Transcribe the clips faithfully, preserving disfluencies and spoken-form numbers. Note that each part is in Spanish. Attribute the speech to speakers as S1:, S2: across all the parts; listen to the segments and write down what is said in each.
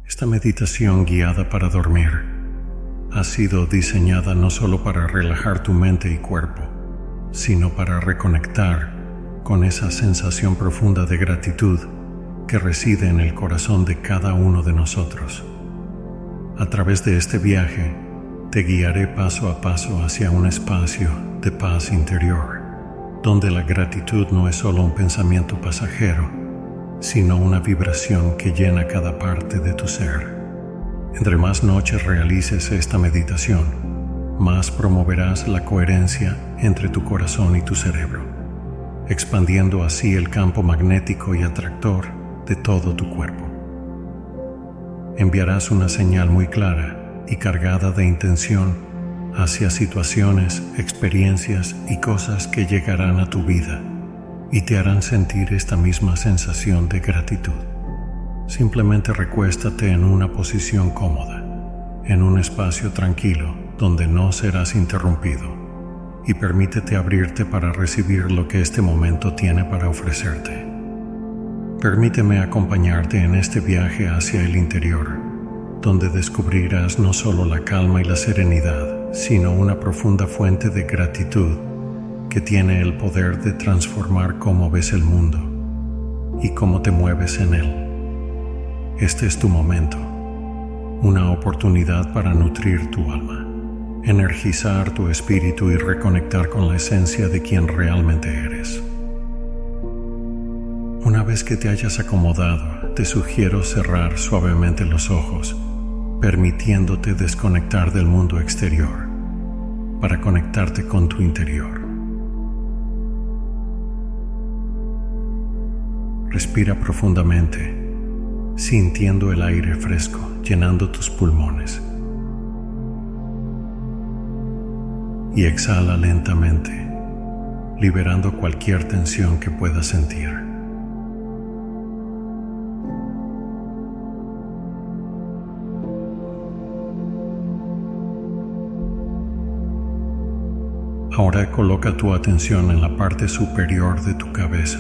S1: Esta meditación guiada para dormir ha sido diseñada no solo para relajar tu mente y cuerpo, sino para reconectar con esa sensación profunda de gratitud que reside en el corazón de cada uno de nosotros. A través de este viaje, te guiaré paso a paso hacia un espacio de paz interior, donde la gratitud no es solo un pensamiento pasajero, sino una vibración que llena cada parte de tu ser. Entre más noches realices esta meditación, más promoverás la coherencia entre tu corazón y tu cerebro, expandiendo así el campo magnético y atractor de todo tu cuerpo. Enviarás una señal muy clara y cargada de intención hacia situaciones, experiencias y cosas que llegarán a tu vida y te harán sentir esta misma sensación de gratitud. Simplemente recuéstate en una posición cómoda, en un espacio tranquilo donde no serás interrumpido, y permítete abrirte para recibir lo que este momento tiene para ofrecerte. Permíteme acompañarte en este viaje hacia el interior, donde descubrirás no solo la calma y la serenidad, sino una profunda fuente de gratitud que tiene el poder de transformar cómo ves el mundo y cómo te mueves en él. Este es tu momento, una oportunidad para nutrir tu alma, energizar tu espíritu y reconectar con la esencia de quien realmente eres. Una vez que te hayas acomodado, te sugiero cerrar suavemente los ojos, permitiéndote desconectar del mundo exterior para conectarte con tu interior. Respira profundamente, sintiendo el aire fresco llenando tus pulmones. Y exhala lentamente, liberando cualquier tensión que puedas sentir. Ahora coloca tu atención en la parte superior de tu cabeza.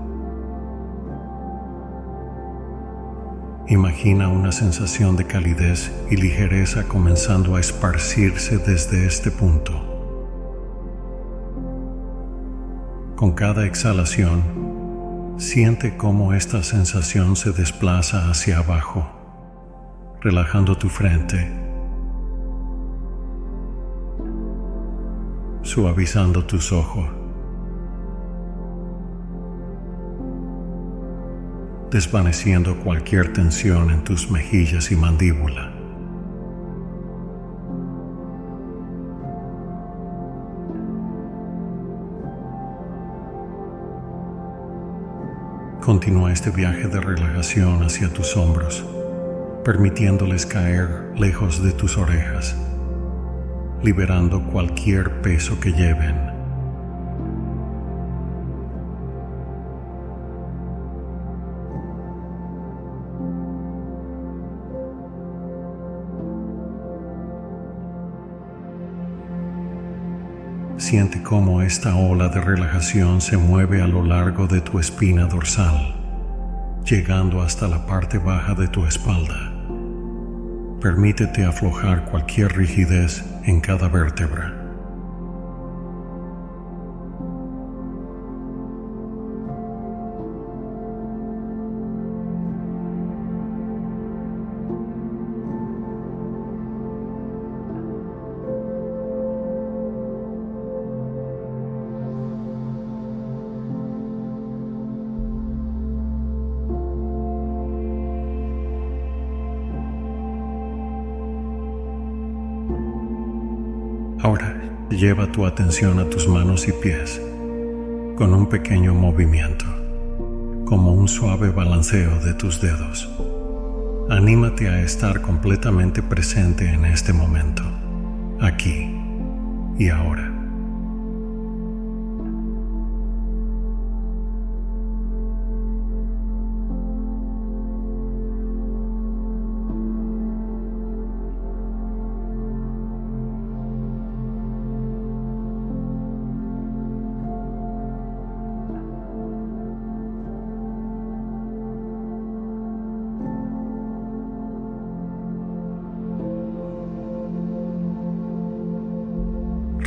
S1: Imagina una sensación de calidez y ligereza comenzando a esparcirse desde este punto. Con cada exhalación, siente cómo esta sensación se desplaza hacia abajo, relajando tu frente, suavizando tus ojos, desvaneciendo cualquier tensión en tus mejillas y mandíbula. Continúa este viaje de relajación hacia tus hombros, permitiéndoles caer lejos de tus orejas, liberando cualquier peso que lleven. Siente cómo esta ola de relajación se mueve a lo largo de tu espina dorsal, llegando hasta la parte baja de tu espalda. Permítete aflojar cualquier rigidez en cada vértebra. Ahora, lleva tu atención a tus manos y pies, con un pequeño movimiento, como un suave balanceo de tus dedos. Anímate a estar completamente presente en este momento, aquí y ahora.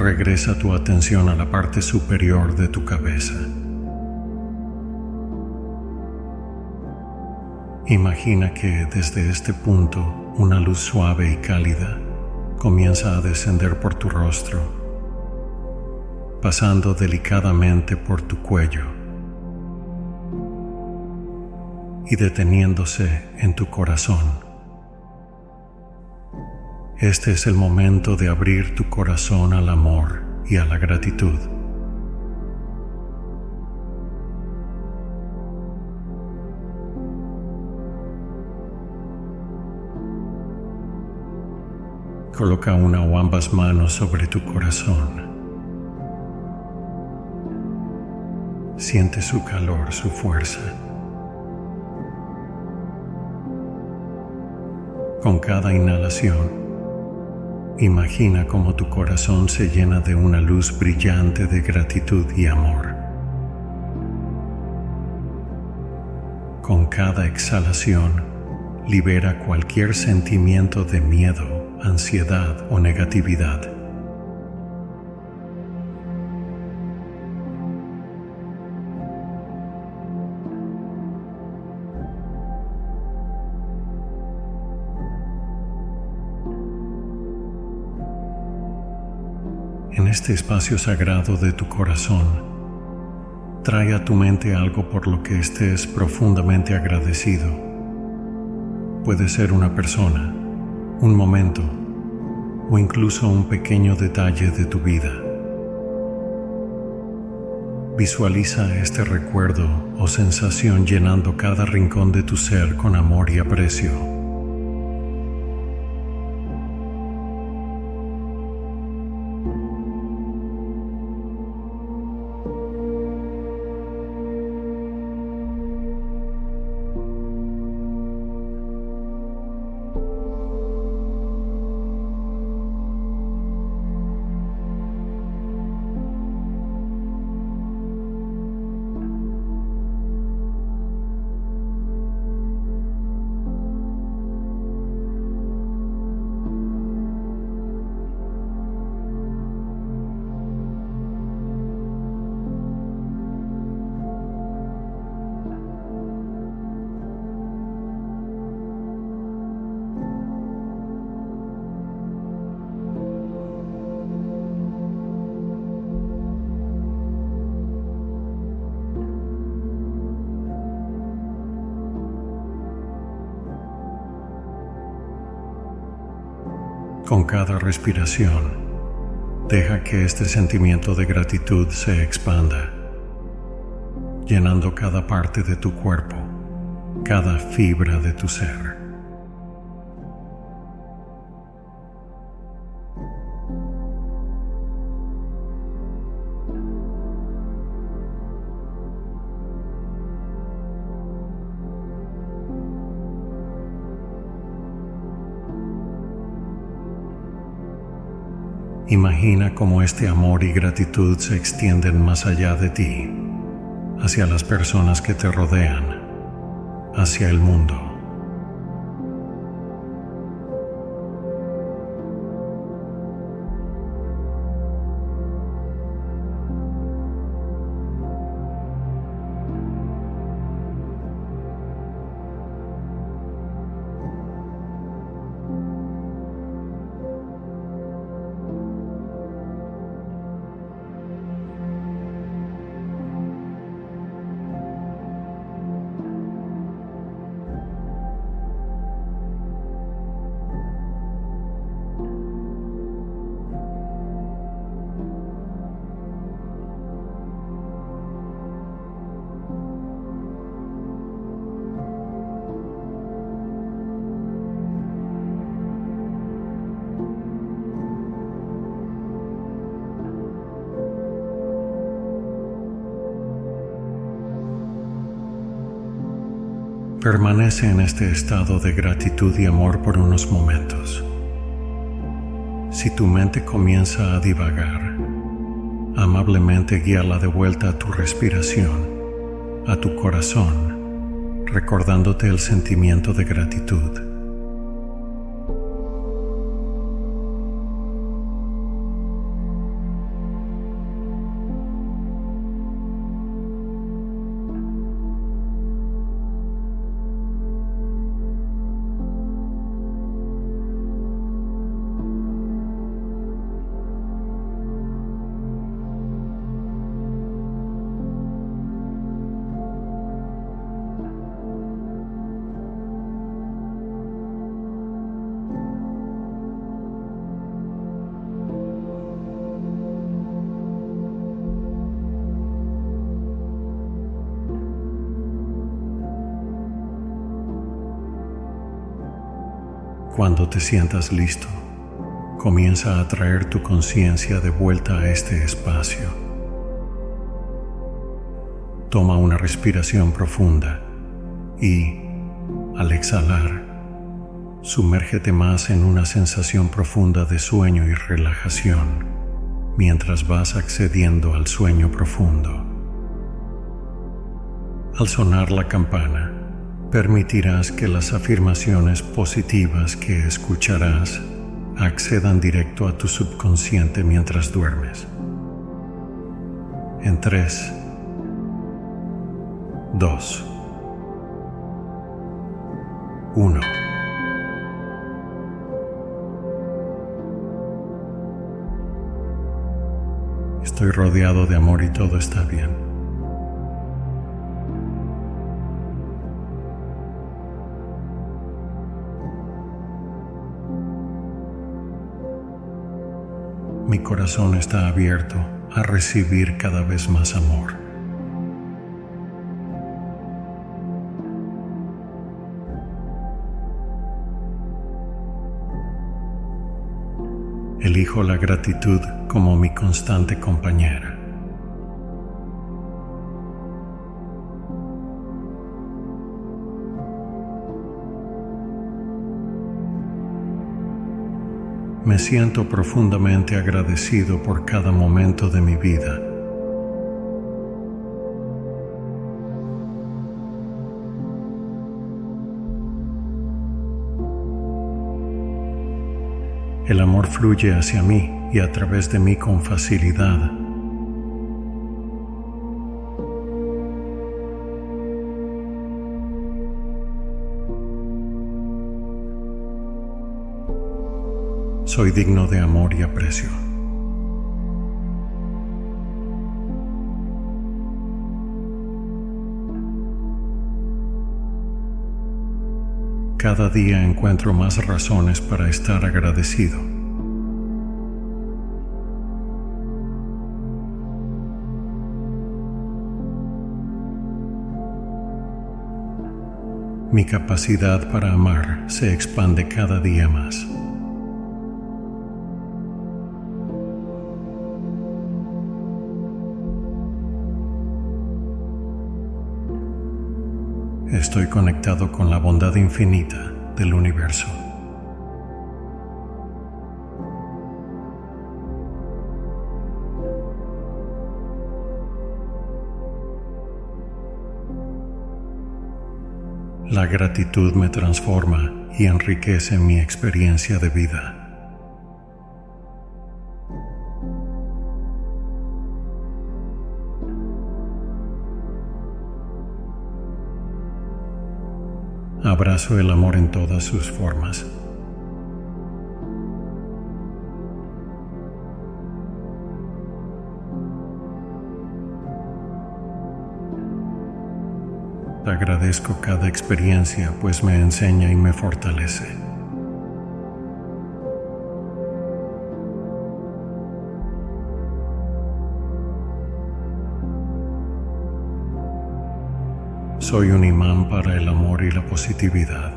S1: regresa tu atención a la parte superior de tu cabeza. Imagina que desde este punto una luz suave y cálida comienza a descender por tu rostro, pasando delicadamente por tu cuello y deteniéndose en tu corazón. Este es el momento de abrir tu corazón al amor y a la gratitud. Coloca una o ambas manos sobre tu corazón. Siente su calor, su fuerza. Con cada inhalación, imagina cómo tu corazón se llena de una luz brillante de gratitud y amor. Con cada exhalación, libera cualquier sentimiento de miedo, ansiedad o negatividad. En este espacio sagrado de tu corazón, trae a tu mente algo por lo que estés profundamente agradecido. Puede ser una persona, un momento o incluso un pequeño detalle de tu vida. Visualiza este recuerdo o sensación llenando cada rincón de tu ser con amor y aprecio. Con cada respiración, deja que este sentimiento de gratitud se expanda, llenando cada parte de tu cuerpo, cada fibra de tu ser. Imagina cómo este amor y gratitud se extienden más allá de ti, hacia las personas que te rodean, hacia el mundo. Permanece en este estado de gratitud y amor por unos momentos. Si tu mente comienza a divagar, amablemente guíala de vuelta a tu respiración, a tu corazón, recordándote el sentimiento de gratitud. Cuando te sientas listo, comienza a traer tu conciencia de vuelta a este espacio. Toma una respiración profunda y, al exhalar, sumérgete más en una sensación profunda de sueño y relajación mientras vas accediendo al sueño profundo. Al sonar la campana, permitirás que las afirmaciones positivas que escucharás accedan directo a tu subconsciente mientras duermes. En tres, dos, uno. Estoy rodeado de amor y todo está bien. Mi corazón está abierto a recibir cada vez más amor. Elijo la gratitud como mi constante compañera. Me siento profundamente agradecido por cada momento de mi vida. El amor fluye hacia mí y a través de mí con facilidad. Soy digno de amor y aprecio. Cada día encuentro más razones para estar agradecido. Mi capacidad para amar se expande cada día más. Estoy conectado con la bondad infinita del universo. La gratitud me transforma y enriquece mi experiencia de vida. Abrazo el amor en todas sus formas. Agradezco cada experiencia, pues me enseña y me fortalece. Soy un imán para el amor y la positividad.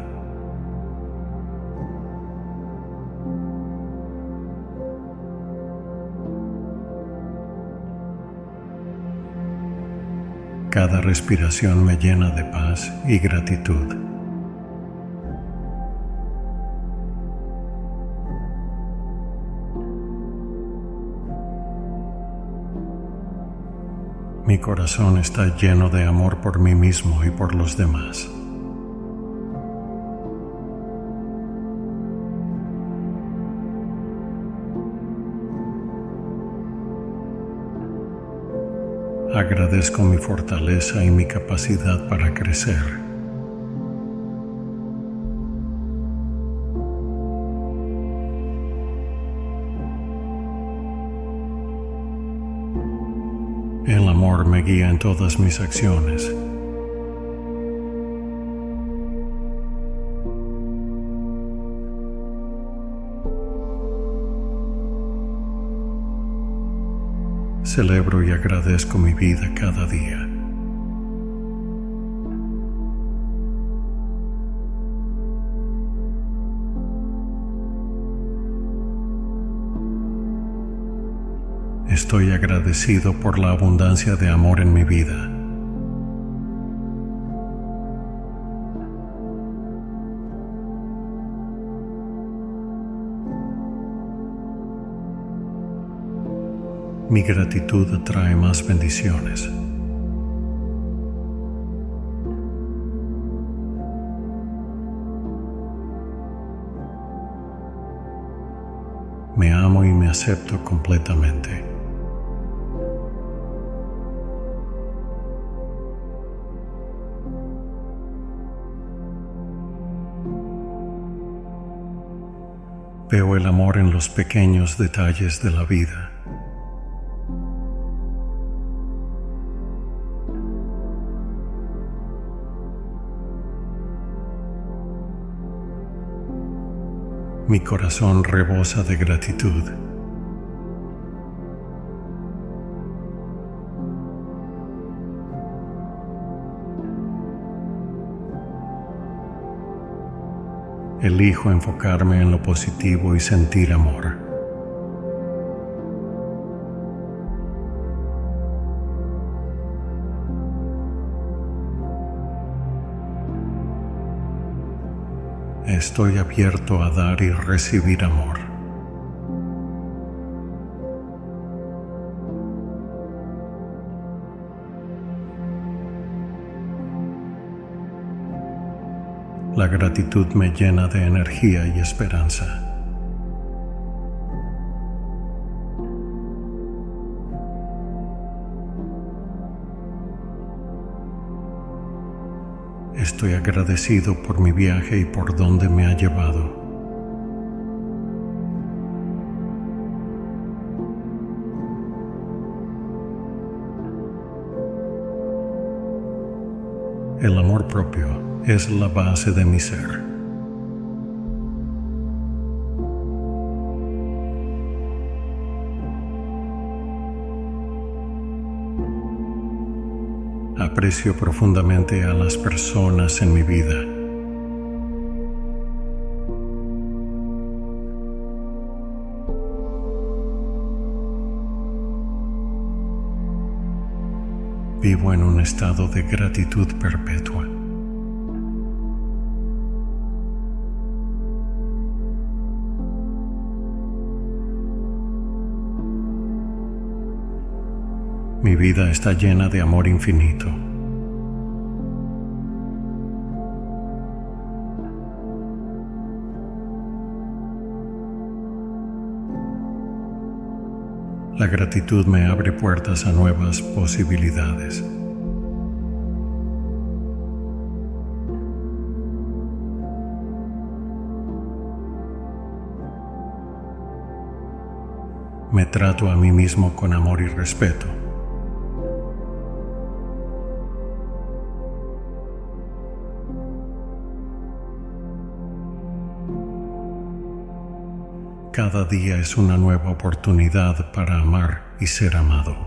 S1: Cada respiración me llena de paz y gratitud. Mi corazón está lleno de amor por mí mismo y por los demás. Agradezco mi fortaleza y mi capacidad para crecer. El amor me guía en todas mis acciones. Celebro y agradezco mi vida cada día. Estoy agradecido por la abundancia de amor en mi vida. Mi gratitud atrae más bendiciones. Me amo y me acepto completamente. Veo el amor en los pequeños detalles de la vida. Mi corazón rebosa de gratitud. Elijo enfocarme en lo positivo y sentir amor. Estoy abierto a dar y recibir amor. La gratitud me llena de energía y esperanza. Estoy agradecido por mi viaje y por donde me ha llevado. El amor propio es la base de mi ser. Aprecio profundamente a las personas en mi vida. Vivo en un estado de gratitud perpetua. Mi vida está llena de amor infinito. La gratitud me abre puertas a nuevas posibilidades. Me trato a mí mismo con amor y respeto. Cada día es una nueva oportunidad para amar y ser amado.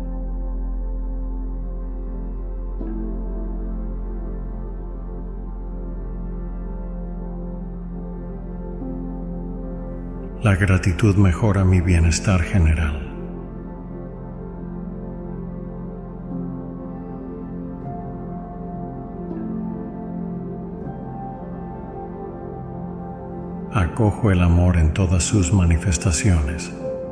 S1: La gratitud mejora mi bienestar general. Acojo el amor en todas sus manifestaciones.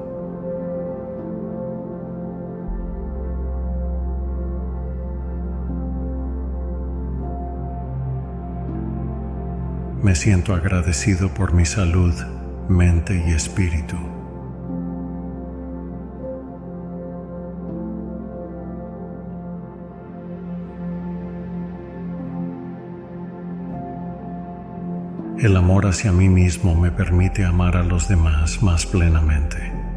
S1: Me siento agradecido por mi salud, mente y espíritu. El amor hacia mí mismo me permite amar a los demás más plenamente.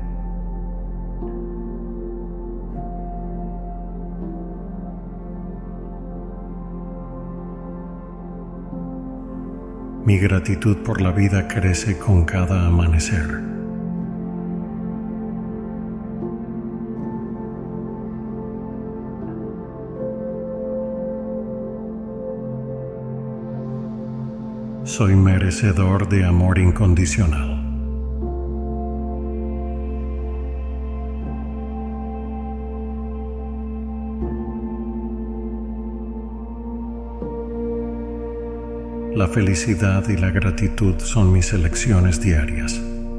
S1: Mi gratitud por la vida crece con cada amanecer. Soy merecedor de amor incondicional. La felicidad y la gratitud son mis elecciones diarias.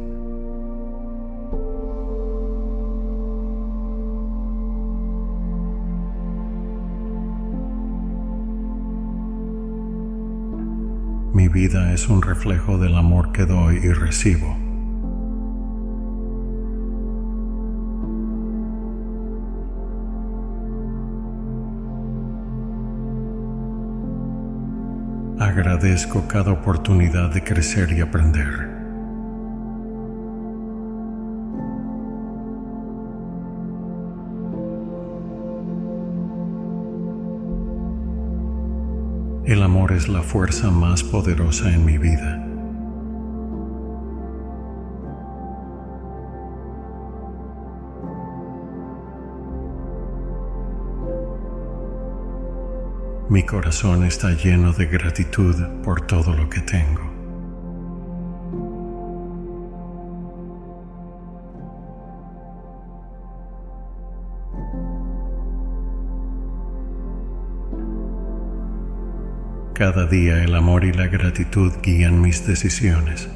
S1: Mi vida es un reflejo del amor que doy y recibo. Agradezco cada oportunidad de crecer y aprender. El amor es la fuerza más poderosa en mi vida. Mi corazón está lleno de gratitud por todo lo que tengo. Cada día el amor y la gratitud guían mis decisiones.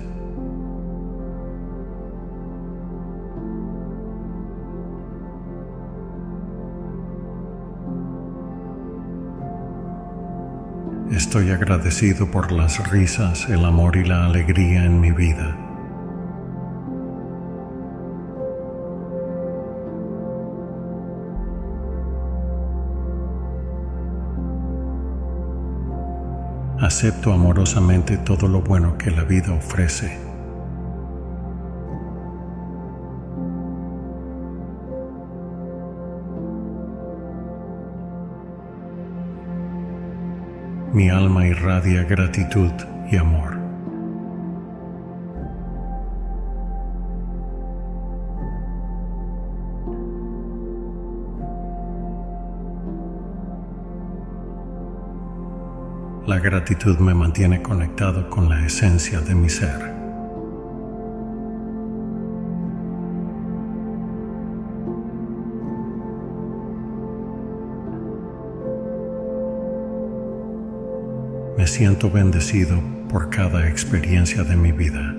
S1: Estoy agradecido por las risas, el amor y la alegría en mi vida. Acepto amorosamente todo lo bueno que la vida ofrece. Mi alma irradia gratitud y amor. La gratitud me mantiene conectado con la esencia de mi ser. Me siento bendecido por cada experiencia de mi vida.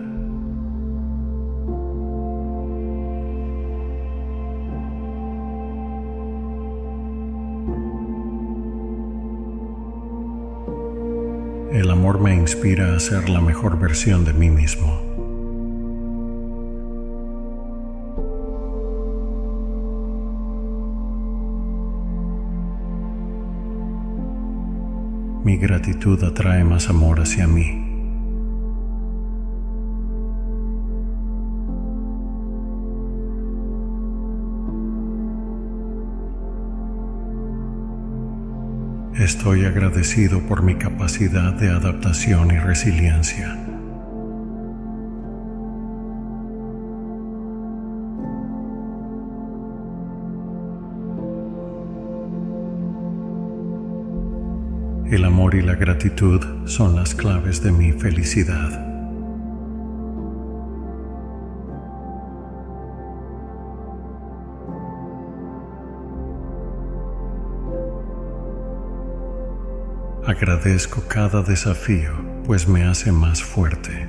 S1: El amor me inspira a ser la mejor versión de mí mismo. Mi gratitud atrae más amor hacia mí. Estoy agradecido por mi capacidad de adaptación y resiliencia. El amor y la gratitud son las claves de mi felicidad. Agradezco cada desafío, pues me hace más fuerte.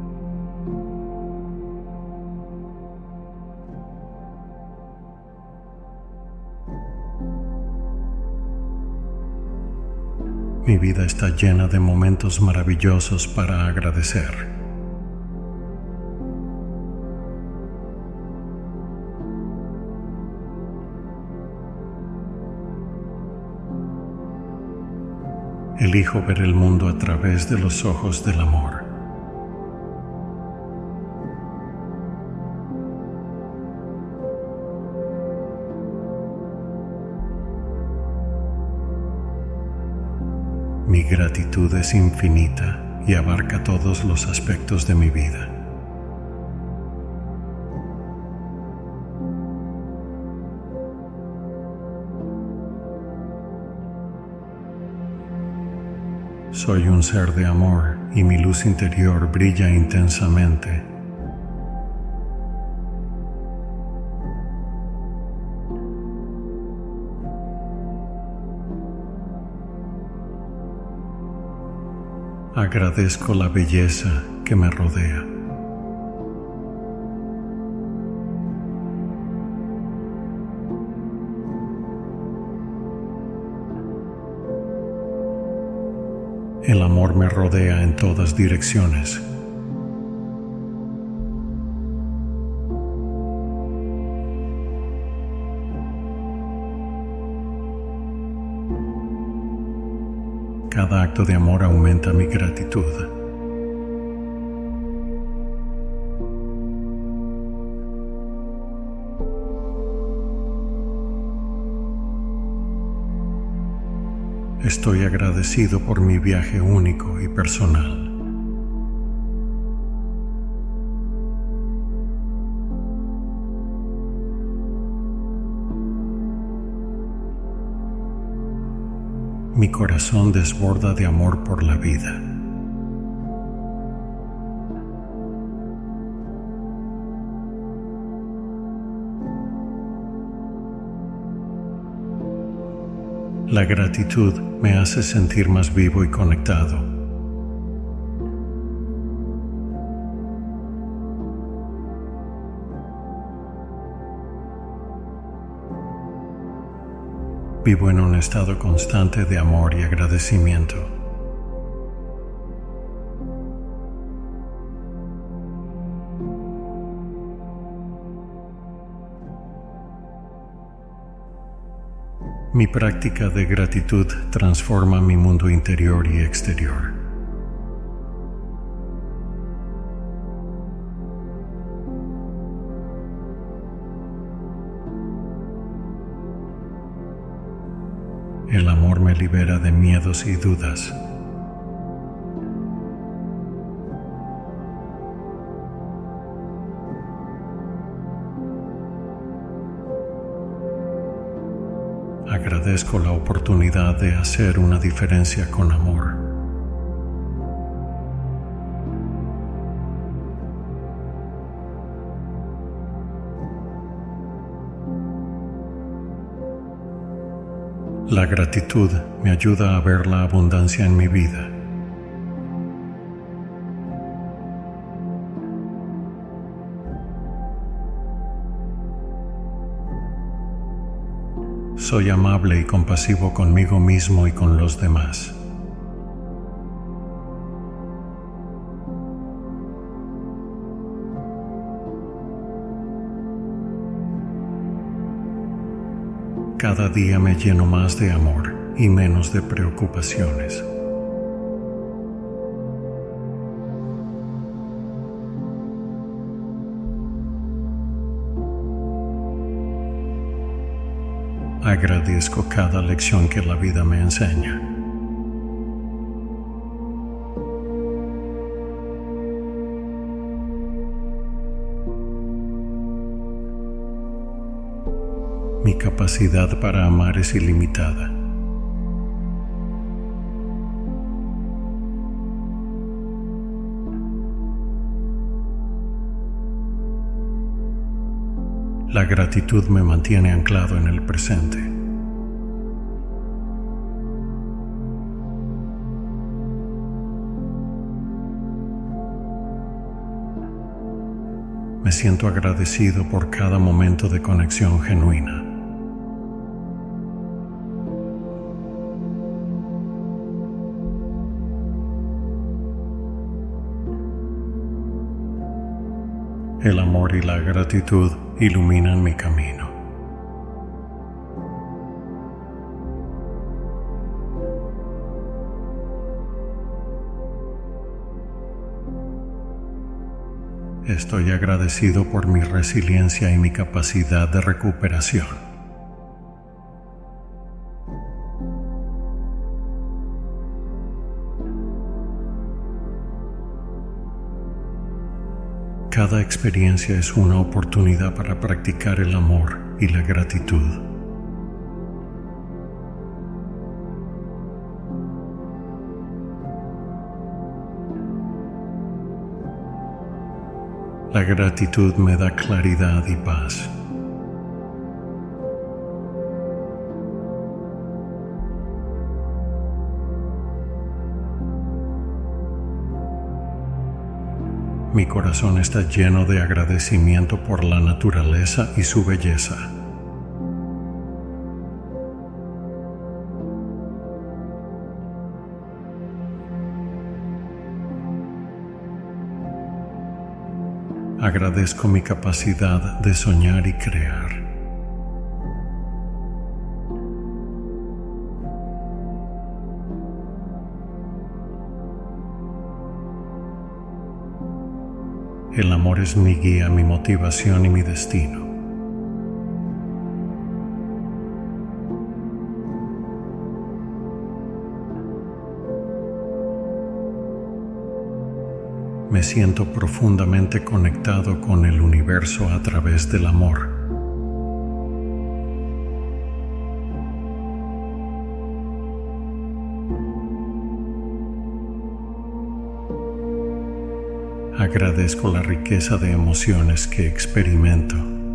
S1: Mi vida está llena de momentos maravillosos para agradecer. Elijo ver el mundo a través de los ojos del amor. Mi gratitud es infinita y abarca todos los aspectos de mi vida. Soy un ser de amor y mi luz interior brilla intensamente. Agradezco la belleza que me rodea. El amor me rodea en todas direcciones. Cada acto de amor aumenta mi gratitud. Estoy agradecido por mi viaje único y personal. Mi corazón desborda de amor por la vida. La gratitud me hace sentir más vivo y conectado. Vivo en un estado constante de amor y agradecimiento. Mi práctica de gratitud transforma mi mundo interior y exterior. El amor me libera de miedos y dudas. Agradezco la oportunidad de hacer una diferencia con amor. La gratitud me ayuda a ver la abundancia en mi vida. Soy amable y compasivo conmigo mismo y con los demás. Cada día me lleno más de amor y menos de preocupaciones. Agradezco cada lección que la vida me enseña. Mi capacidad para amar es ilimitada. La gratitud me mantiene anclado en el presente. Me siento agradecido por cada momento de conexión genuina. El amor y la gratitud iluminan mi camino. Estoy agradecido por mi resiliencia y mi capacidad de recuperación. Cada experiencia es una oportunidad para practicar el amor y la gratitud. La gratitud me da claridad y paz. Mi corazón está lleno de agradecimiento por la naturaleza y su belleza. Agradezco mi capacidad de soñar y crear. El amor es mi guía, mi motivación y mi destino. Me siento profundamente conectado con el universo a través del amor. Agradezco la riqueza de emociones que experimento.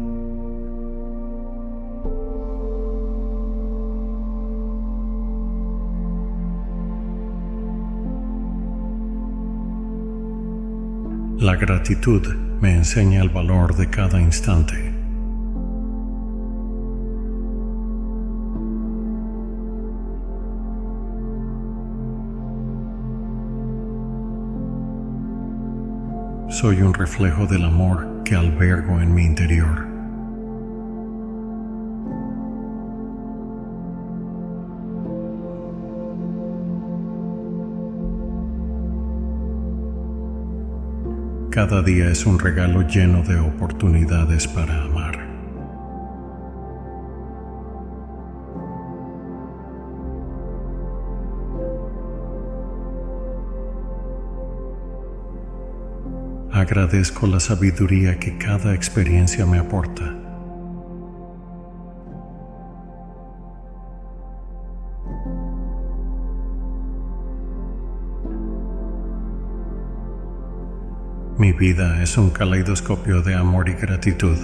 S1: La gratitud me enseña el valor de cada instante. Soy un reflejo del amor que albergo en mi interior. Cada día es un regalo lleno de oportunidades para amar. Agradezco la sabiduría que cada experiencia me aporta. Mi vida es un caleidoscopio de amor y gratitud.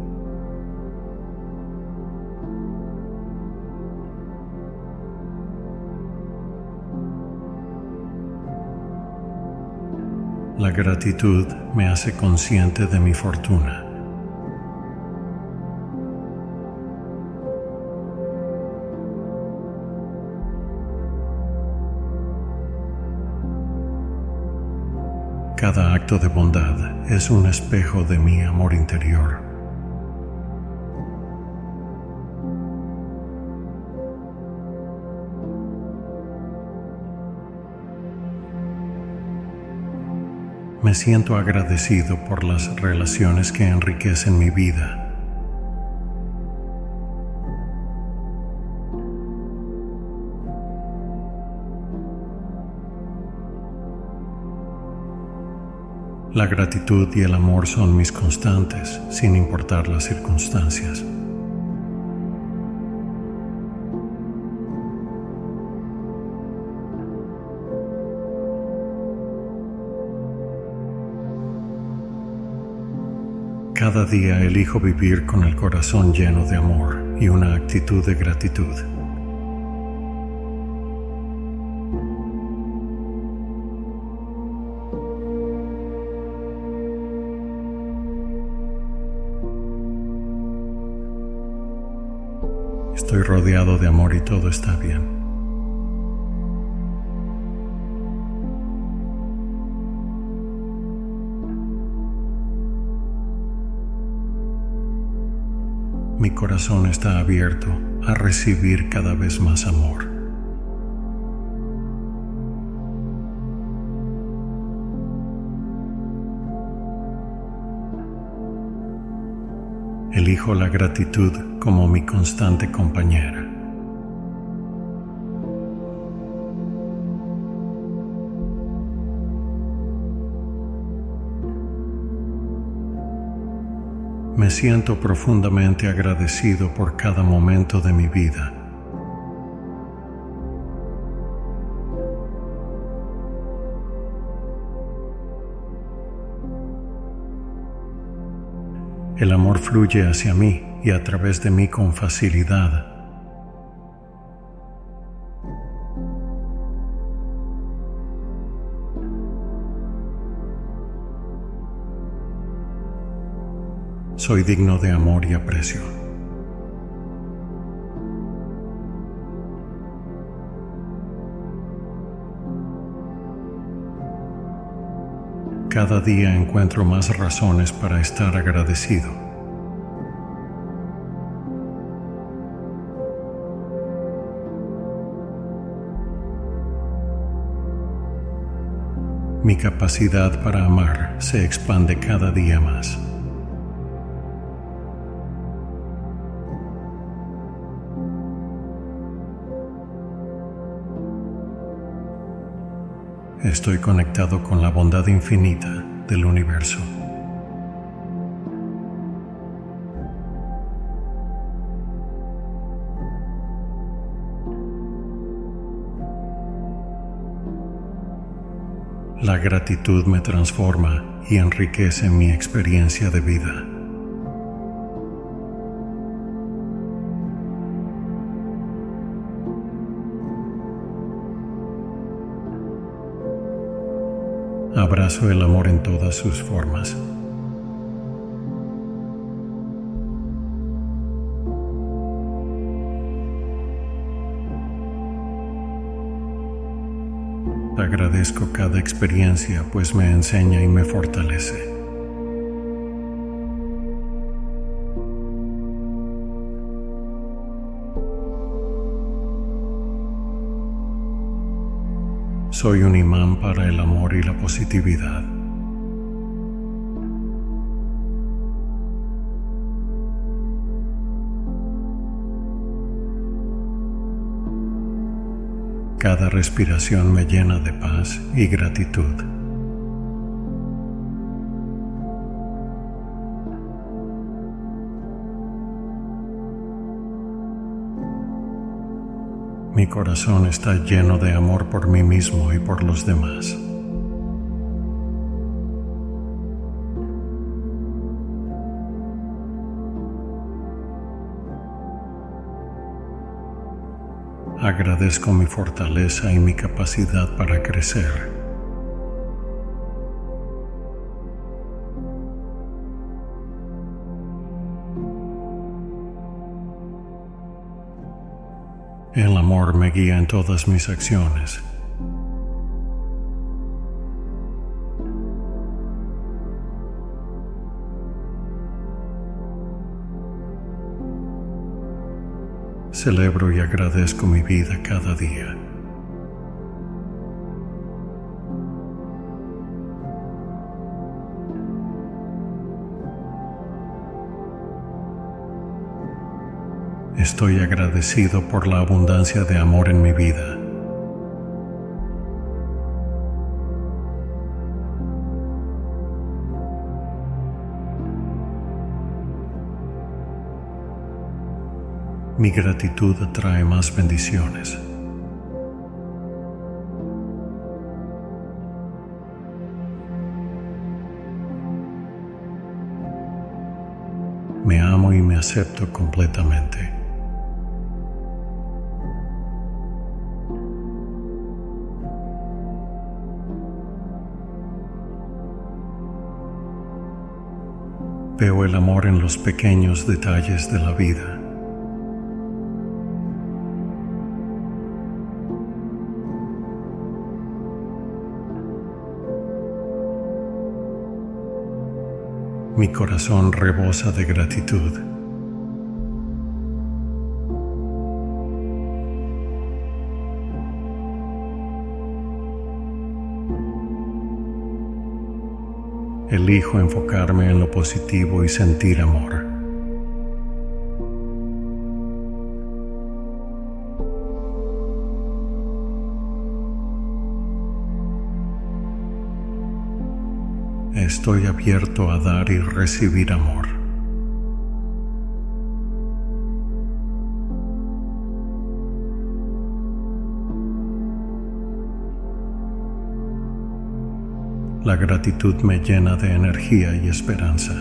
S1: La gratitud me hace consciente de mi fortuna. Cada acto de bondad es un espejo de mi amor interior. Me siento agradecido por las relaciones que enriquecen mi vida. La gratitud y el amor son mis constantes, sin importar las circunstancias. Cada día elijo vivir con el corazón lleno de amor y una actitud de gratitud. Estoy rodeado de amor y todo está bien. Mi corazón está abierto a recibir cada vez más amor. Elijo la gratitud como mi constante compañera. Me siento profundamente agradecido por cada momento de mi vida. El amor fluye hacia mí y a través de mí con facilidad. Soy digno de amor y aprecio. Cada día encuentro más razones para estar agradecido. Mi capacidad para amar se expande cada día más. Estoy conectado con la bondad infinita del universo. La gratitud me transforma y enriquece mi experiencia de vida. Abrazo el amor en todas sus formas. Agradezco cada experiencia, pues me enseña y me fortalece. Soy un imán para el amor y la positividad. Cada respiración me llena de paz y gratitud. Mi corazón está lleno de amor por mí mismo y por los demás. Agradezco mi fortaleza y mi capacidad para crecer. El amor me guía en todas mis acciones. Celebro y agradezco mi vida cada día. Estoy agradecido por la abundancia de amor en mi vida. Mi gratitud atrae más bendiciones. Me amo y me acepto completamente. Veo el amor en los pequeños detalles de la vida. Mi corazón rebosa de gratitud. Elijo enfocarme en lo positivo y sentir amor. Estoy abierto a dar y recibir amor. La gratitud me llena de energía y esperanza.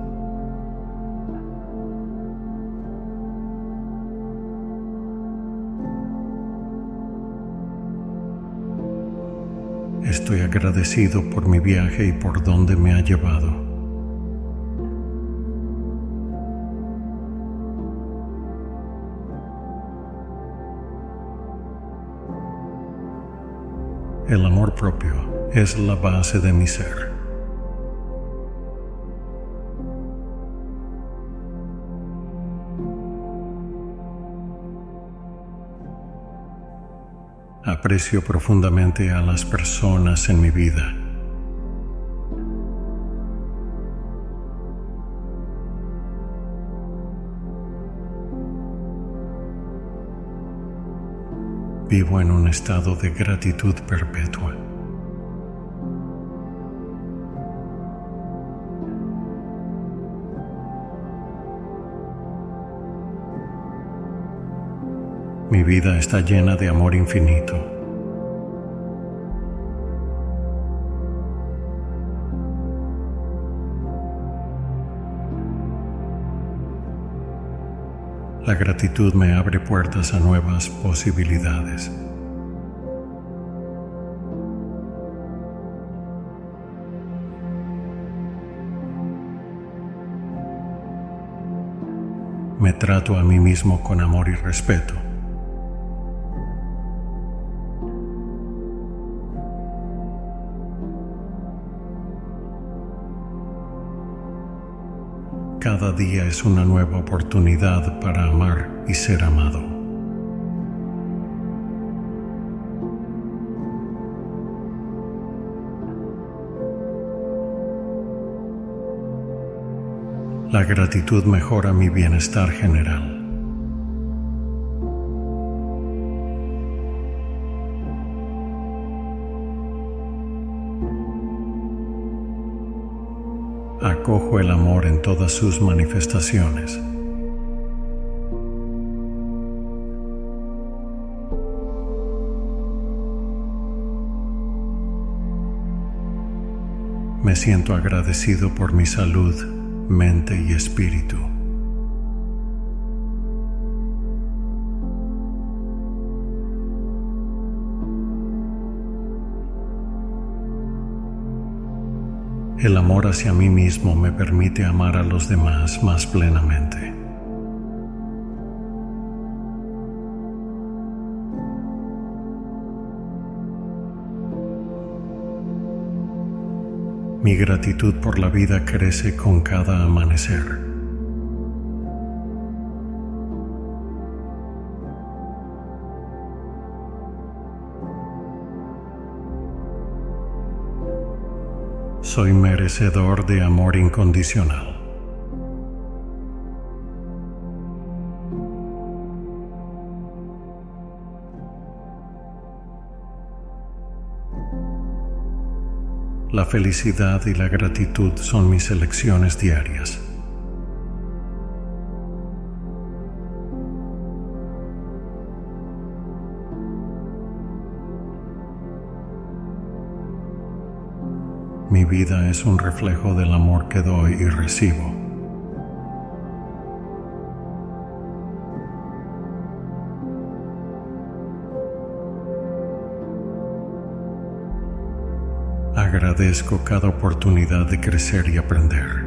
S1: Estoy agradecido por mi viaje y por donde me ha llevado. el amor propio es la base de mi ser. Aprecio profundamente a las personas en mi vida. Vivo en un estado de gratitud perpetua. Mi vida está llena de amor infinito. La gratitud me abre puertas a nuevas posibilidades. Me trato a mí mismo con amor y respeto. Cada día es una nueva oportunidad para amar y ser amado. La gratitud mejora mi bienestar general. Acojo el amor en todas sus manifestaciones. Me siento agradecido por mi salud, mente y espíritu. El amor hacia mí mismo me permite amar a los demás más plenamente. Mi gratitud por la vida crece con cada amanecer. Soy merecedor de amor incondicional. La felicidad y la gratitud son mis elecciones diarias. Mi vida es un reflejo del amor que doy y recibo. Agradezco cada oportunidad de crecer y aprender.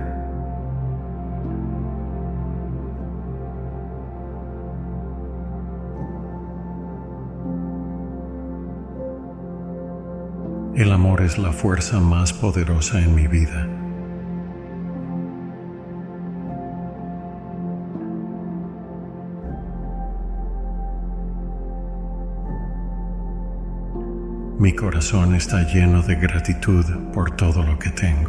S1: El amor es la fuerza más poderosa en mi vida. Mi corazón está lleno de gratitud por todo lo que tengo.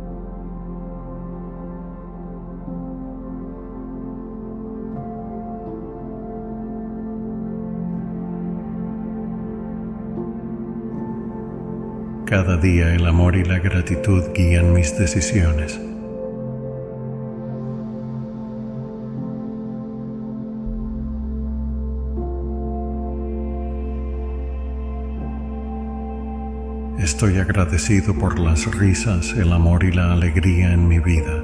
S1: Cada día el amor y la gratitud guían mis decisiones. Estoy agradecido por las risas, el amor y la alegría en mi vida.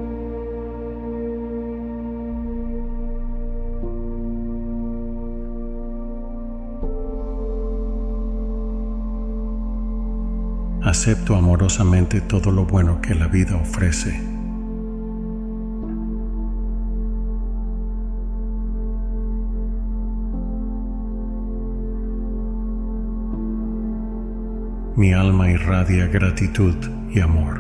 S1: Acepto amorosamente todo lo bueno que la vida ofrece. Mi alma irradia gratitud y amor.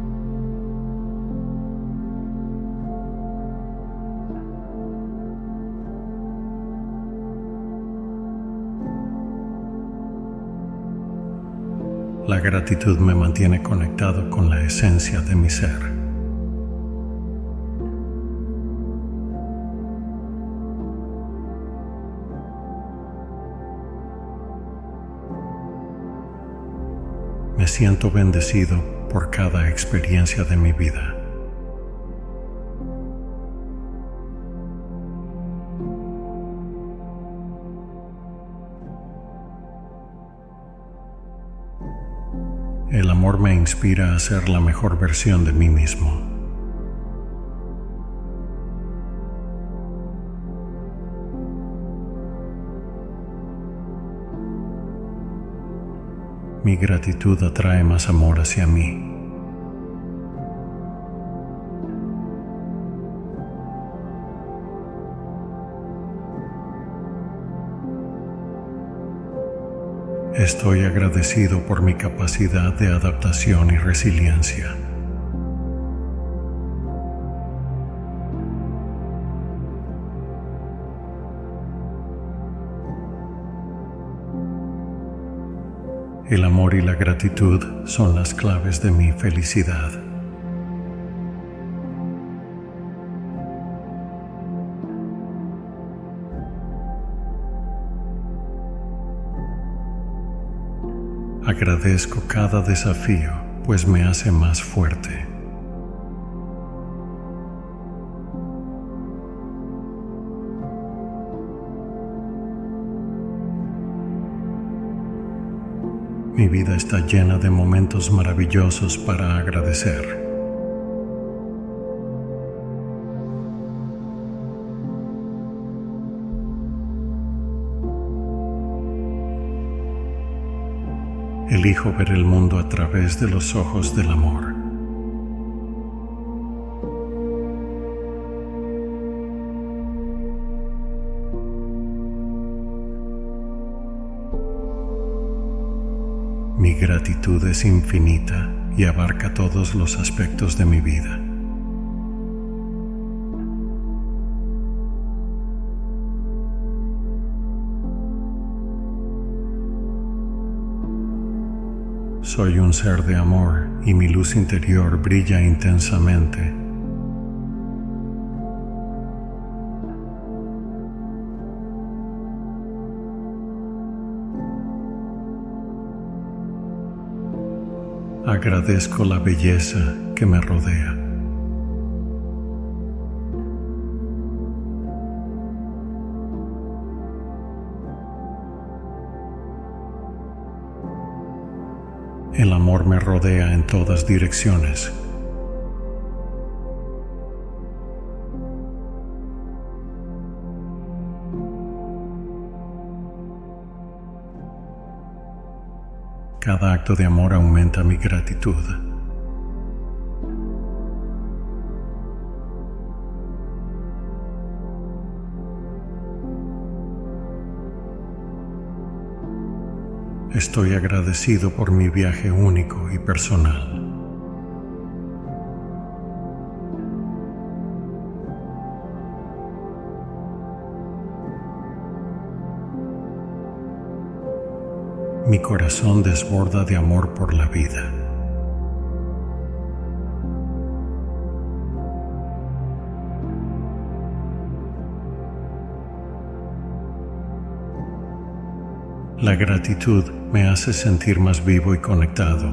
S1: La gratitud me mantiene conectado con la esencia de mi ser. Me siento bendecido por cada experiencia de mi vida. El amor me inspira a ser la mejor versión de mí mismo. Mi gratitud atrae más amor hacia mí. Estoy agradecido por mi capacidad de adaptación y resiliencia. El amor y la gratitud son las claves de mi felicidad. Agradezco cada desafío, pues me hace más fuerte. Mi vida está llena de momentos maravillosos para agradecer. Elijo ver el mundo a través de los ojos del amor. Mi gratitud es infinita y abarca todos los aspectos de mi vida. Soy un ser de amor y mi luz interior brilla intensamente. Agradezco la belleza que me rodea. El amor me rodea en todas direcciones. Cada acto de amor aumenta mi gratitud. Estoy agradecido por mi viaje único y personal. Mi corazón desborda de amor por la vida. La gratitud me hace sentir más vivo y conectado.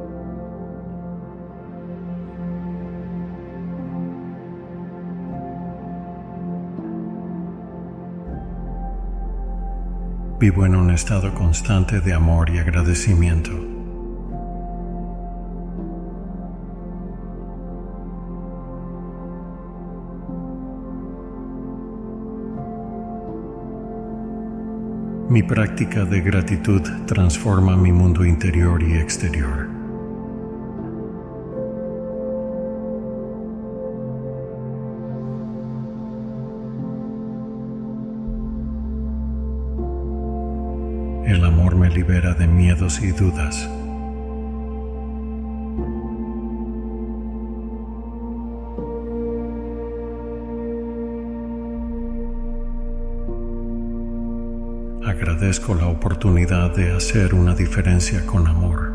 S1: Vivo en un estado constante de amor y agradecimiento. Mi práctica de gratitud transforma mi mundo interior y exterior. El amor me libera de miedos y dudas. agradezco la oportunidad de hacer una diferencia con amor.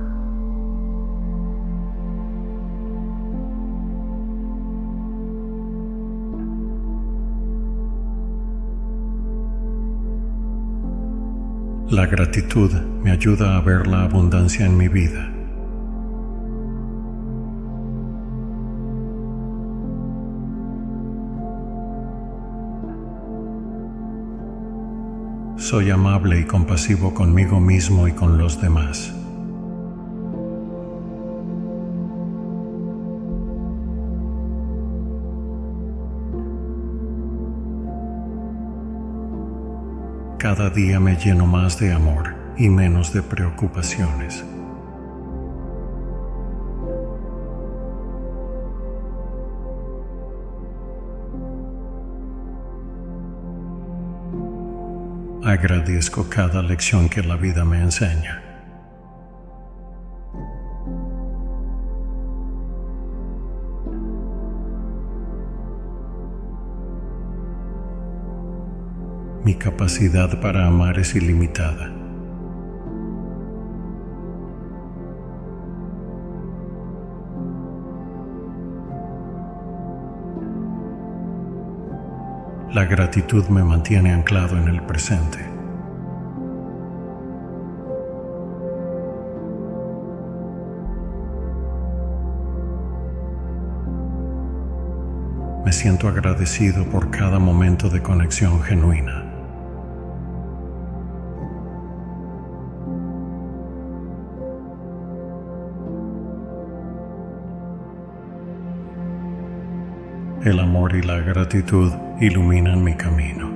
S1: La gratitud me ayuda a ver la abundancia en mi vida. Soy amable y compasivo conmigo mismo y con los demás. Cada día me lleno más de amor y menos de preocupaciones. Agradezco cada lección que la vida me enseña. Mi capacidad para amar es ilimitada. La gratitud me mantiene anclado en el presente. Me siento agradecido por cada momento de conexión genuina. El amor y la gratitud iluminan mi camino.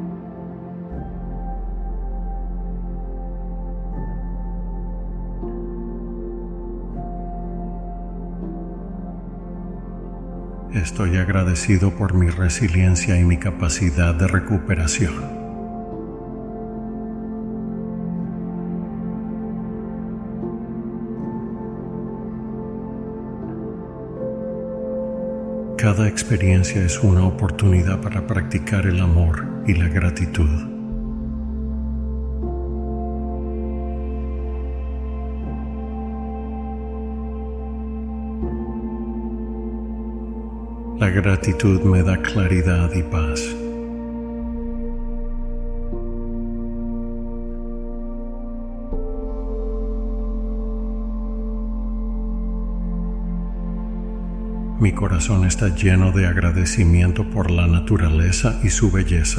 S1: Estoy agradecido por mi resiliencia y mi capacidad de recuperación. Cada experiencia es una oportunidad para practicar el amor y la gratitud. La gratitud me da claridad y paz. Mi corazón está lleno de agradecimiento por la naturaleza y su belleza.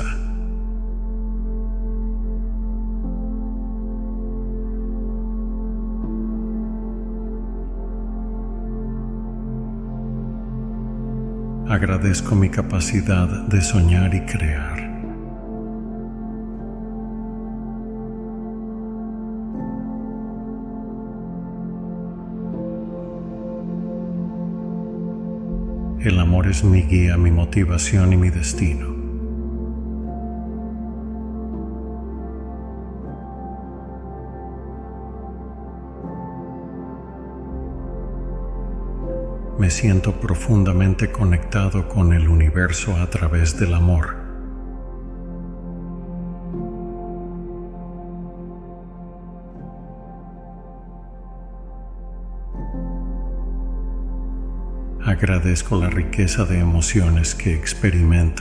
S1: Agradezco mi capacidad de soñar y crear. El amor es mi guía, mi motivación y mi destino. Me siento profundamente conectado con el universo a través del amor. Agradezco la riqueza de emociones que experimento.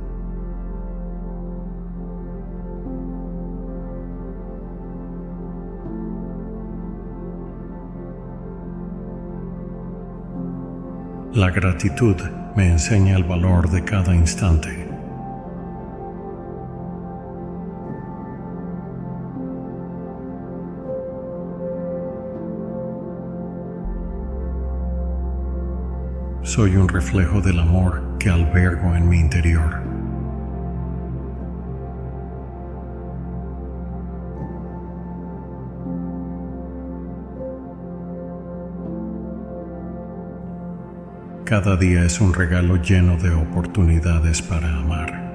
S1: La gratitud me enseña el valor de cada instante. Soy un reflejo del amor que albergo en mi interior. Cada día es un regalo lleno de oportunidades para amar.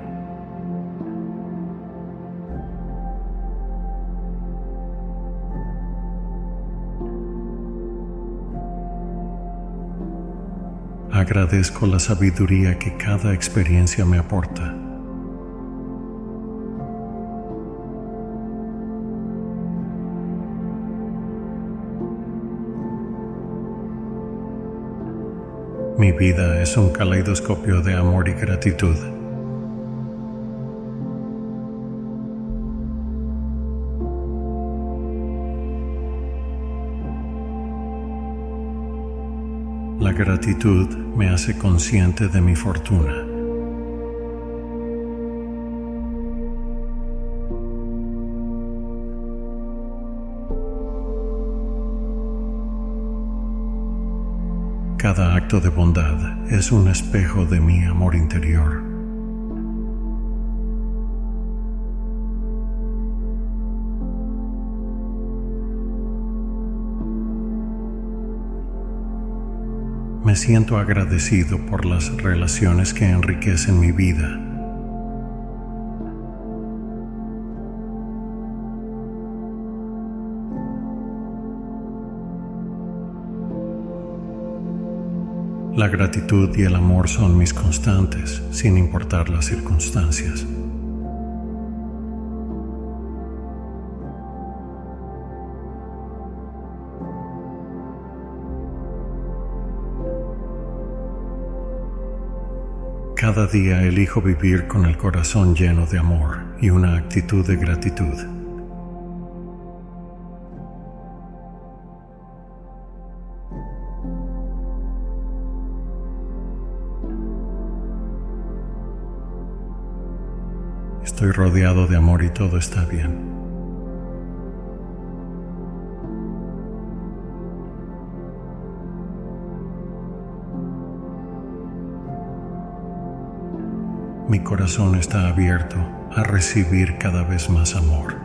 S1: Agradezco la sabiduría que cada experiencia me aporta. Mi vida es un caleidoscopio de amor y gratitud. La gratitud me hace consciente de mi fortuna. Cada acto de bondad es un espejo de mi amor interior. Me siento agradecido por las relaciones que enriquecen mi vida. La gratitud y el amor son mis constantes, sin importar las circunstancias. Cada día elijo vivir con el corazón lleno de amor y una actitud de gratitud. Estoy rodeado de amor y todo está bien. Mi corazón está abierto a recibir cada vez más amor.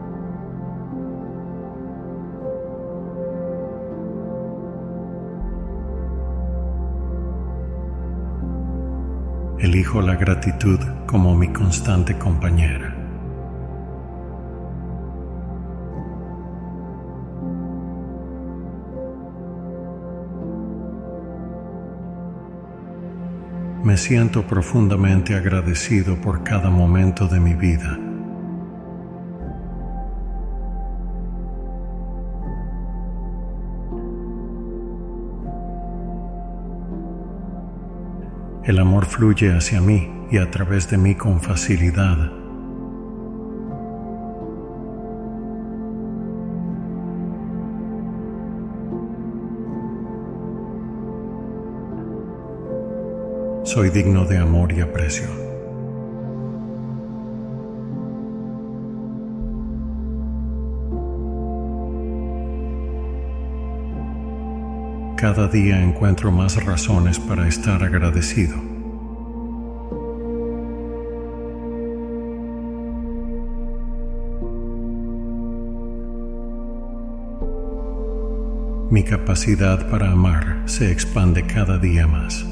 S1: Elijo la gratitud como mi constante compañera. Me siento profundamente agradecido por cada momento de mi vida. El amor fluye hacia mí y a través de mí con facilidad. Soy digno de amor y aprecio. Cada día encuentro más razones para estar agradecido. Mi capacidad para amar se expande cada día más.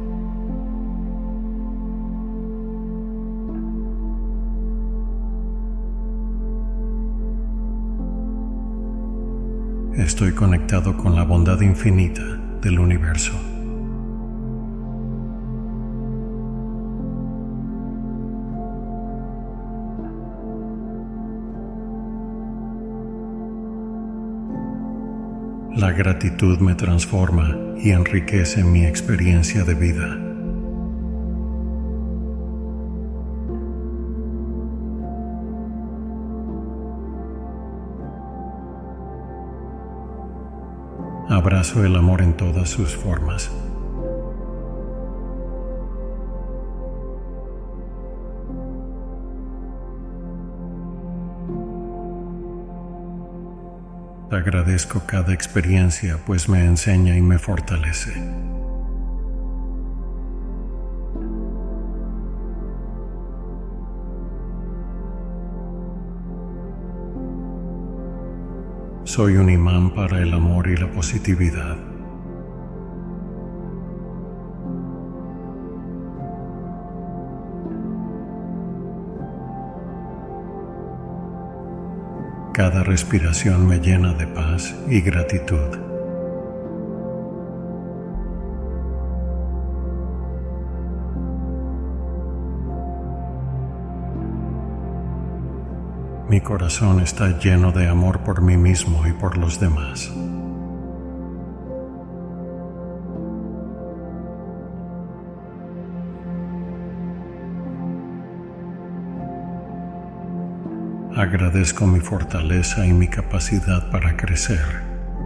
S1: Estoy conectado con la bondad infinita del universo. La gratitud me transforma y enriquece mi experiencia de vida. Abrazo el amor en todas sus formas. Agradezco cada experiencia, pues me enseña y me fortalece. Soy un imán para el amor y la positividad. Cada respiración me llena de paz y gratitud. Mi corazón está lleno de amor por mí mismo y por los demás. Agradezco mi fortaleza y mi capacidad para crecer.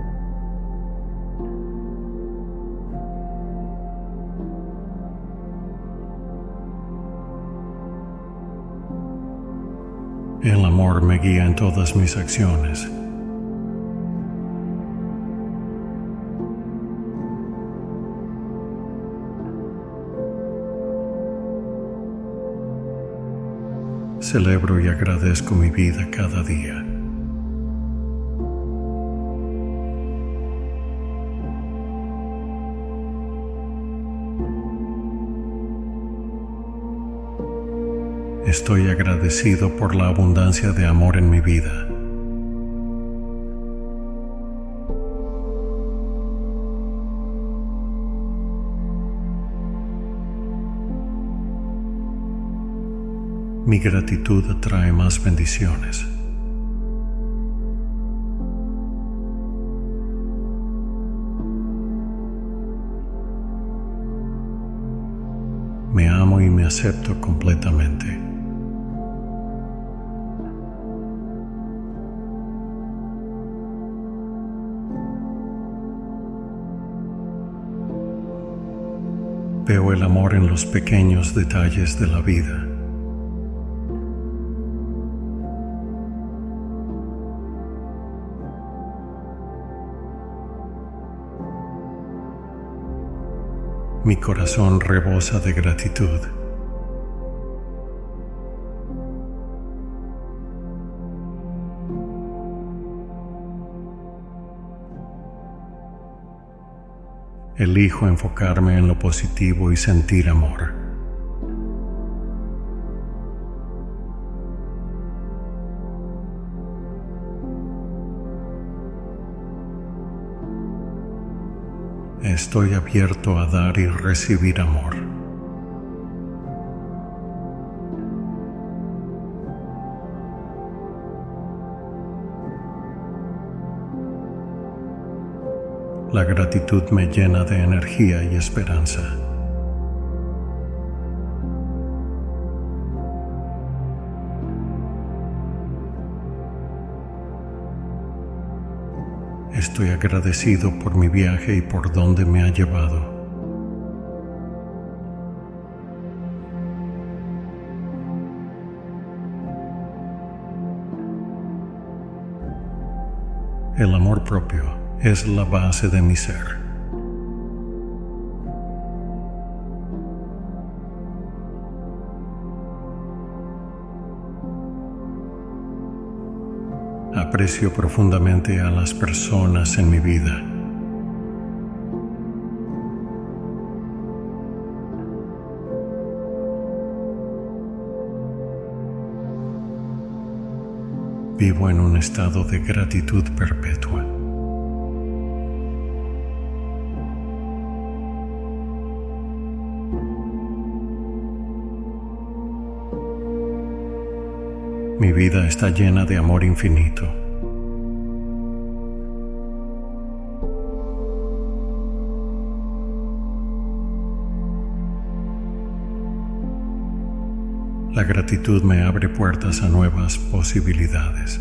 S1: El amor me guía en todas mis acciones. Celebro y agradezco mi vida cada día. Estoy agradecido por la abundancia de amor en mi vida. Mi gratitud atrae más bendiciones. Me amo y me acepto completamente. Veo el amor en los pequeños detalles de la vida. Mi corazón rebosa de gratitud. Elijo enfocarme en lo positivo y sentir amor. Estoy abierto a dar y recibir amor. La gratitud me llena de energía y esperanza. Estoy agradecido por mi viaje y por donde me ha llevado. El amor propio es la base de mi ser. Aprecio profundamente a las personas en mi vida. Vivo en un estado de gratitud perpetua. Mi vida está llena de amor infinito. La gratitud me abre puertas a nuevas posibilidades.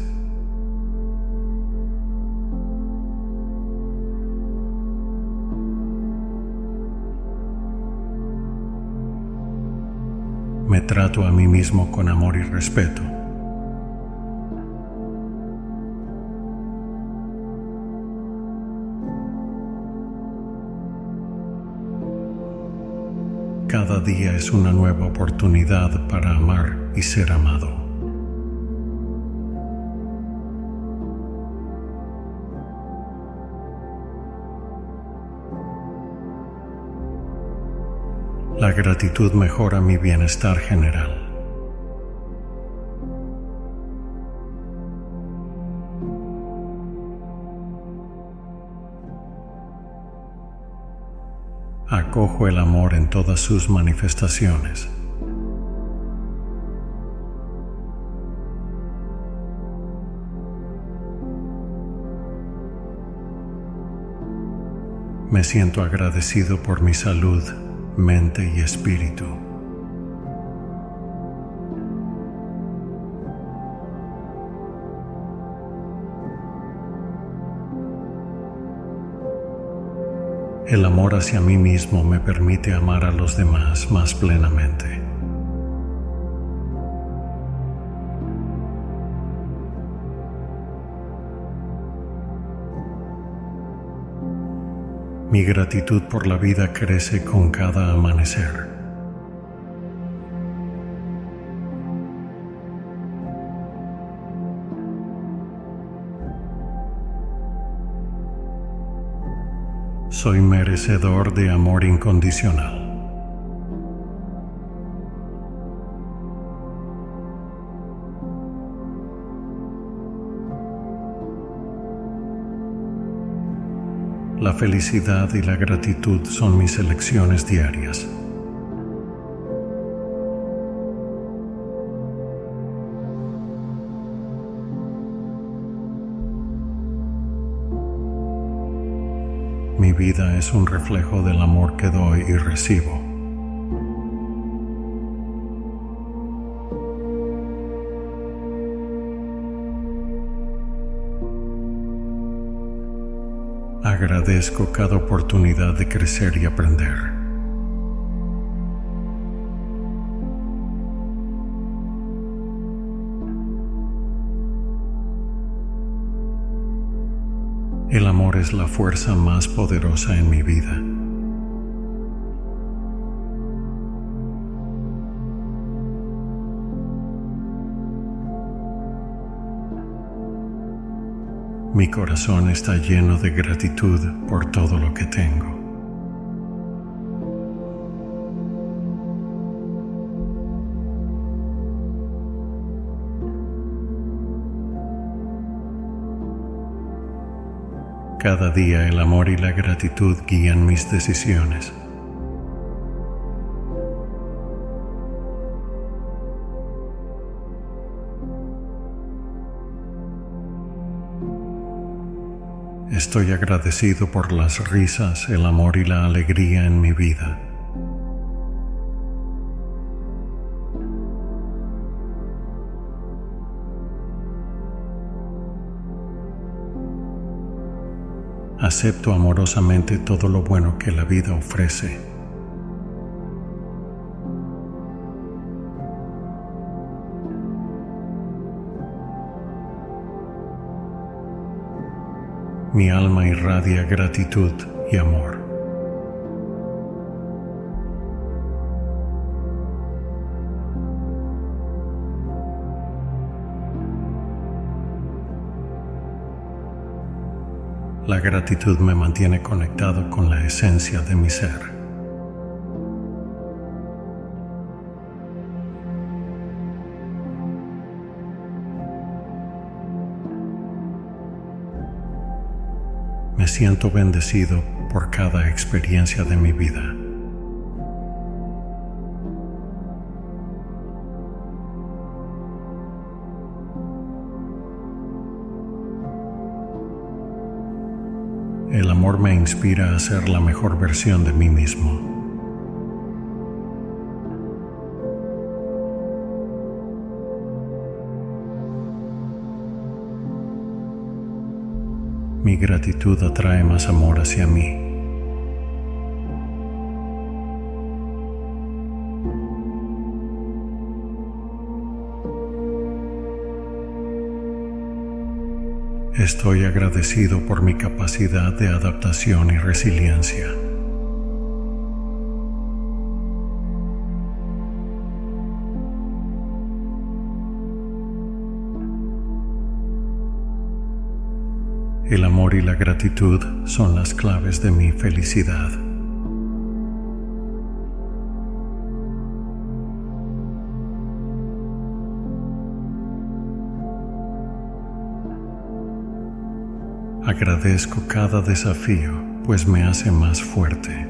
S1: Me trato a mí mismo con amor y respeto. Cada día es una nueva oportunidad para amar y ser amado. La gratitud mejora mi bienestar general. Acojo el amor en todas sus manifestaciones. Me siento agradecido por mi salud, mente y espíritu. El amor hacia mí mismo me permite amar a los demás más plenamente. Mi gratitud por la vida crece con cada amanecer. Soy merecedor de amor incondicional. La felicidad y la gratitud son mis elecciones diarias. Mi vida es un reflejo del amor que doy y recibo. Agradezco cada oportunidad de crecer y aprender. El amor es la fuerza más poderosa en mi vida. Mi corazón está lleno de gratitud por todo lo que tengo. Cada día el amor y la gratitud guían mis decisiones. Estoy agradecido por las risas, el amor y la alegría en mi vida. Acepto amorosamente todo lo bueno que la vida ofrece. Mi alma irradia gratitud y amor. La gratitud me mantiene conectado con la esencia de mi ser. Me siento bendecido por cada experiencia de mi vida. El amor me inspira a ser la mejor versión de mí mismo. Mi gratitud atrae más amor hacia mí. Estoy agradecido por mi capacidad de adaptación y resiliencia. El amor y la gratitud son las claves de mi felicidad. Agradezco cada desafío, pues me hace más fuerte.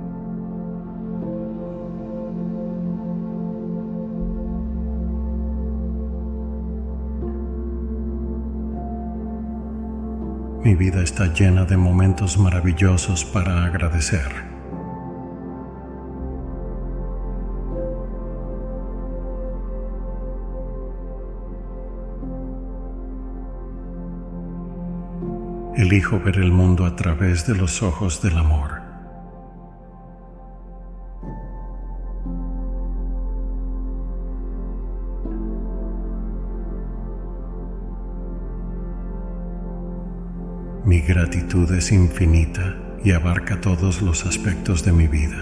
S1: Mi vida está llena de momentos maravillosos para agradecer. Elijo ver el mundo a través de los ojos del amor. Mi gratitud es infinita y abarca todos los aspectos de mi vida.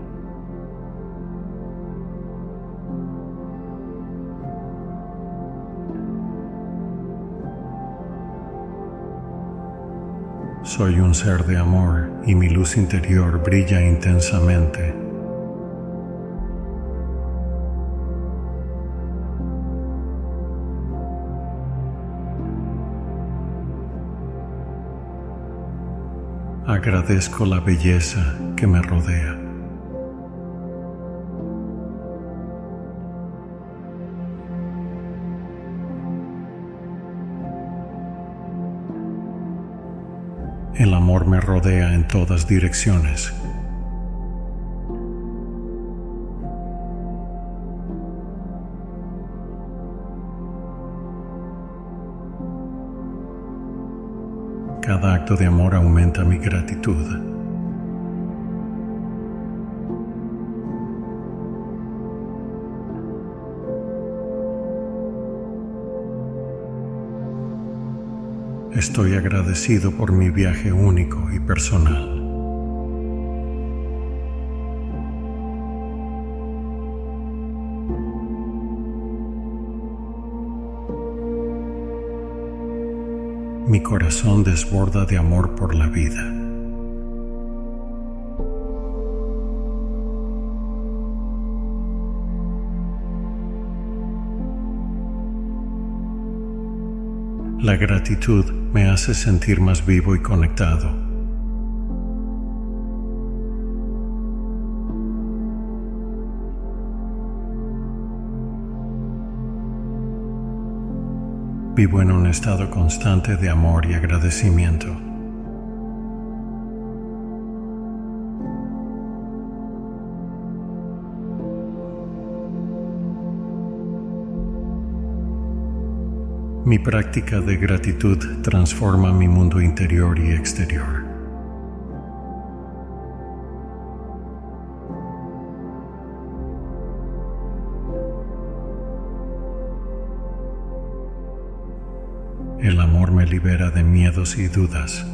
S1: Soy un ser de amor y mi luz interior brilla intensamente. Agradezco la belleza que me rodea. El amor me rodea en todas direcciones. Cada acto de amor aumenta mi gratitud. Estoy agradecido por mi viaje único y personal. Mi corazón desborda de amor por la vida. La gratitud me hace sentir más vivo y conectado. Vivo en un estado constante de amor y agradecimiento. Mi práctica de gratitud transforma mi mundo interior y exterior. El amor me libera de miedos y dudas.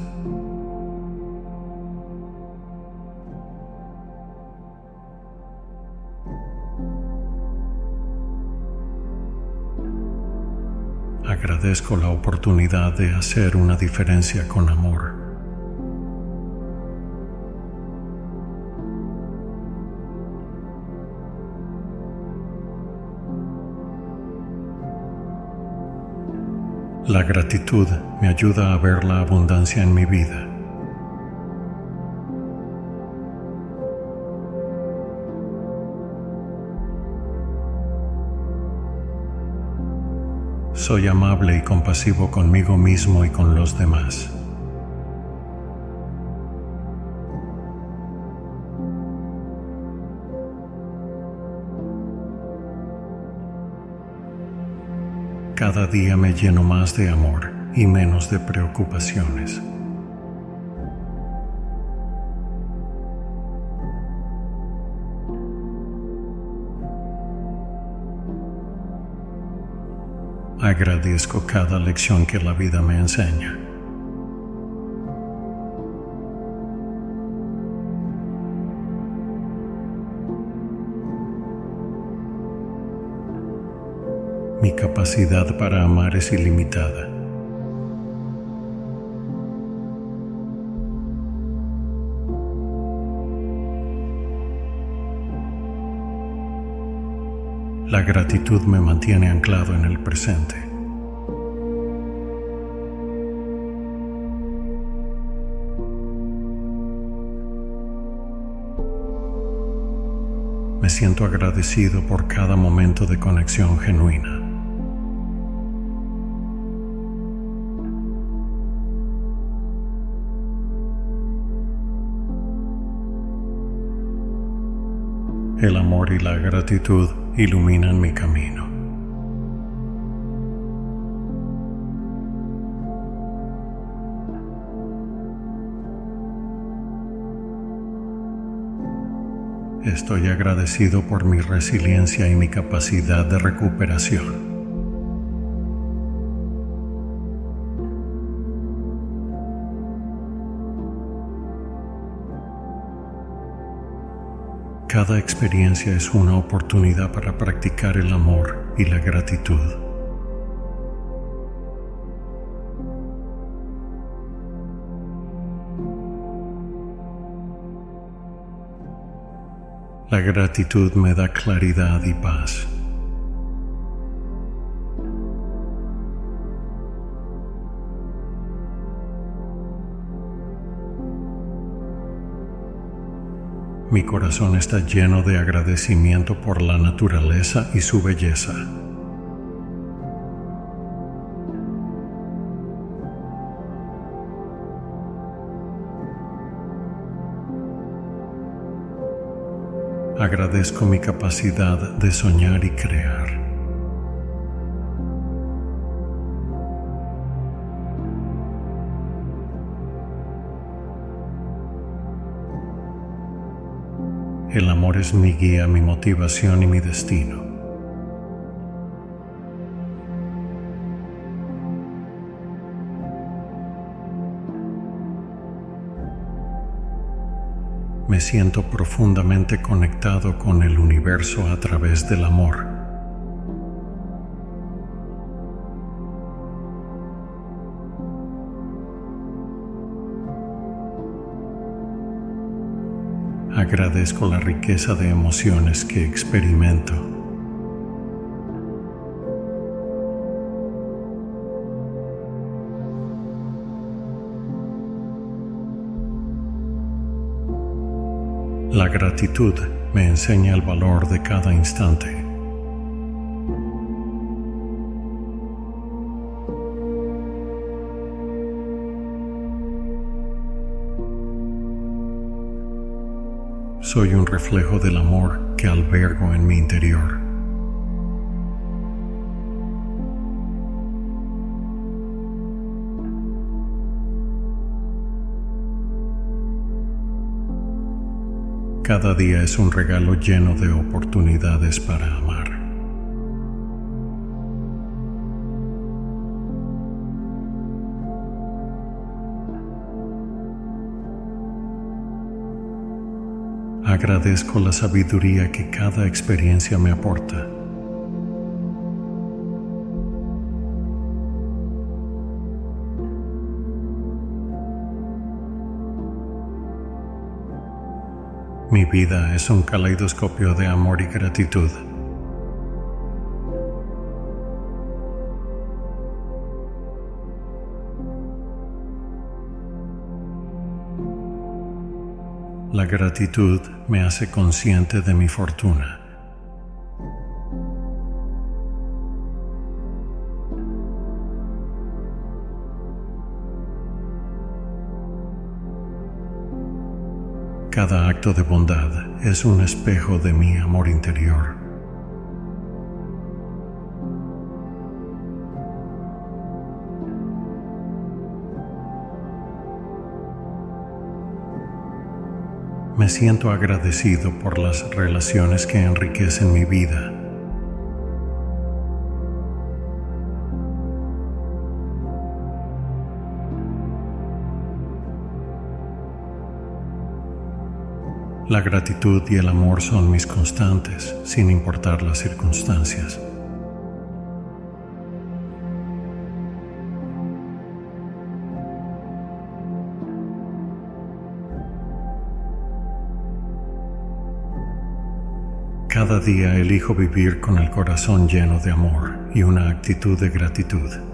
S1: Agradezco la oportunidad de hacer una diferencia con amor. La gratitud me ayuda a ver la abundancia en mi vida. Soy amable y compasivo conmigo mismo y con los demás. Cada día me lleno más de amor y menos de preocupaciones. Agradezco cada lección que la vida me enseña. Mi capacidad para amar es ilimitada. La gratitud me mantiene anclado en el presente. Me siento agradecido por cada momento de conexión genuina. El amor y la gratitud iluminan mi camino. Estoy agradecido por mi resiliencia y mi capacidad de recuperación. Cada experiencia es una oportunidad para practicar el amor y la gratitud. La gratitud me da claridad y paz. Mi corazón está lleno de agradecimiento por la naturaleza y su belleza. Agradezco mi capacidad de soñar y crear. El amor es mi guía, mi motivación y mi destino. Me siento profundamente conectado con el universo a través del amor. Agradezco la riqueza de emociones que experimento. La gratitud me enseña el valor de cada instante. Soy un reflejo del amor que albergo en mi interior. Cada día es un regalo lleno de oportunidades para amar. Agradezco la sabiduría que cada experiencia me aporta. Mi vida es un caleidoscopio de amor y gratitud. La gratitud me hace consciente de mi fortuna. Cada acto de bondad es un espejo de mi amor interior. Me siento agradecido por las relaciones que enriquecen mi vida. La gratitud y el amor son mis constantes, sin importar las circunstancias. Cada día elijo vivir con el corazón lleno de amor y una actitud de gratitud.